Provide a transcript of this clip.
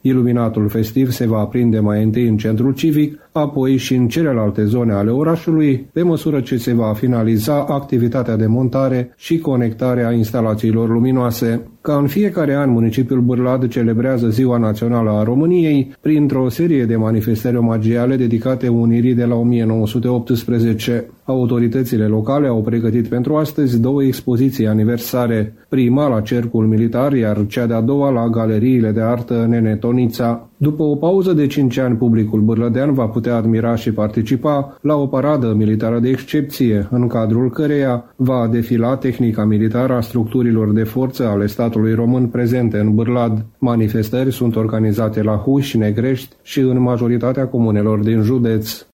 Iluminatul festiv se va aprinde mai întâi în centrul civic, apoi și în celelalte zone ale orașului, pe măsură ce se va finaliza activitatea de montare și conectare a instalațiilor luminoase. Ca în fiecare an, municipiul Bârlad celebrează Ziua Națională a României printr-o serie de manifestări omagiale dedicate unirii de la 1918. Autoritățile locale au pregătit pentru astăzi 2 expoziții aniversare, prima la Cercul Militar, iar cea de-a doua la Galeriile de Artă Nene Tonița. După o pauză de 5 ani, publicul bârlădean va putea admira și participa la o paradă militară de excepție, în cadrul căreia va defila tehnica militară a structurilor de forță ale statului român prezente în Bârlad. Manifestări sunt organizate la Huși, Negrești și în majoritatea comunelor din județ.